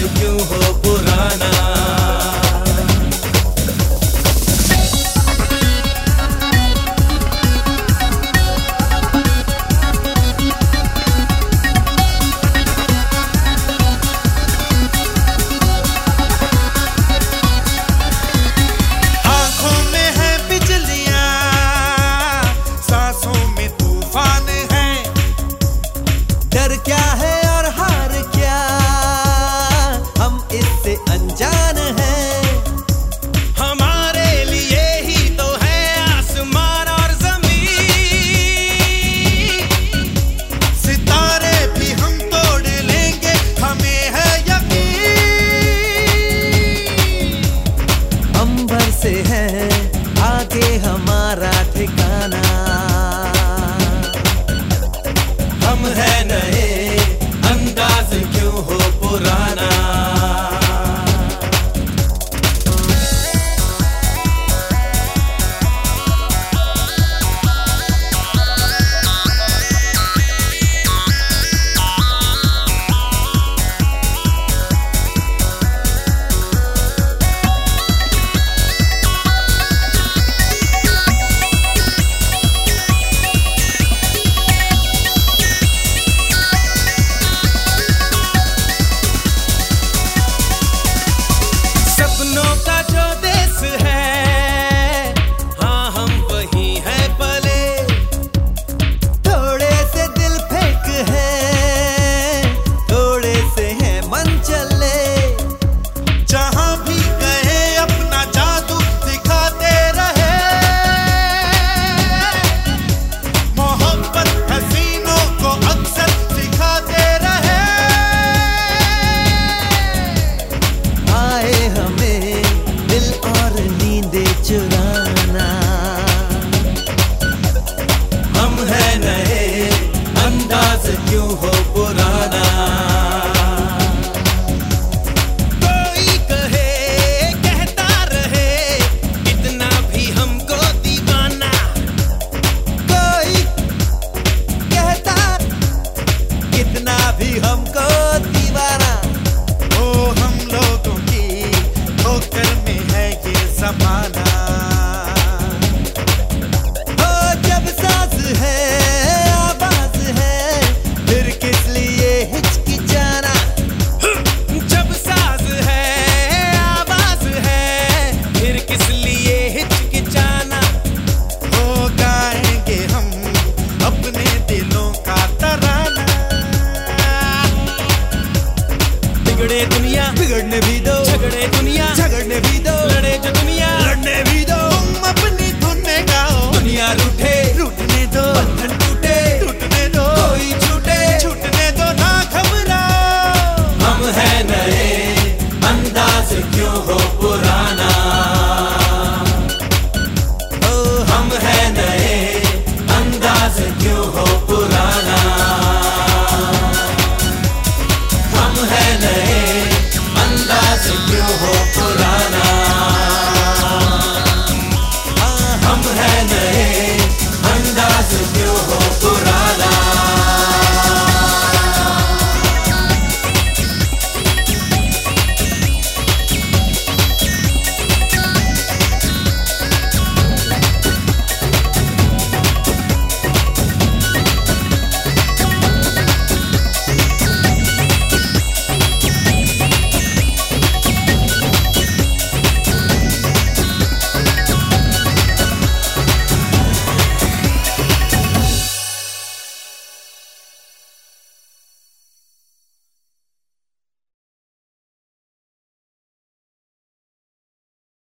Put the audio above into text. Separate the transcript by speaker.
Speaker 1: क्यों हो पुराना।
Speaker 2: क्या है और हार क्या, हम इससे अनजान हैं।
Speaker 1: हमारे लिए ही तो है आसमान और जमीन, सितारे भी हम तोड़ लेंगे हमें है यकीन।
Speaker 2: अंबर से है आगे हमारा ठिकाना,
Speaker 1: हम है नए अंदाज क्यों हो पुराना। सपनों का जो देश है, हाँ हम वही हैं पले।
Speaker 2: थोड़े से दिल फेंक है, थोड़े से है मन चले।
Speaker 1: जहां भी गए अपना जादू दिखाते रहे, मोहब्बत हसीनों को अक्सर सिखाते रहे।
Speaker 2: आए हमें दिल और नींदे चुराना,
Speaker 1: हम है नए अंदाज क्यों हो पुराना। कोई कहे कहता रहे कितना भी हमको दीवाना,
Speaker 2: कोई कहता कितना भी हमको दीवाना।
Speaker 1: ओ हम लोगों की ठोकर में है ये ज़माना।
Speaker 2: हो जब सांस है आवाज है, फिर किस लिए हिचकिचाना।
Speaker 1: जब साज है आवाज है, फिर किस लिए हिचकिचाना। हो गाएंगे हम अपने दिलों का तराना। बिगड़े दुनिया
Speaker 2: बिगड़ने भी दो,
Speaker 1: झगड़े दुनिया
Speaker 2: झगड़ने भी दो,
Speaker 1: लड़े जो दुनिया
Speaker 2: लड़ने भी दो।
Speaker 1: तुम अपनी धुन में गाओ, दुनिया रूठे
Speaker 2: रूठने दो,
Speaker 1: बंधन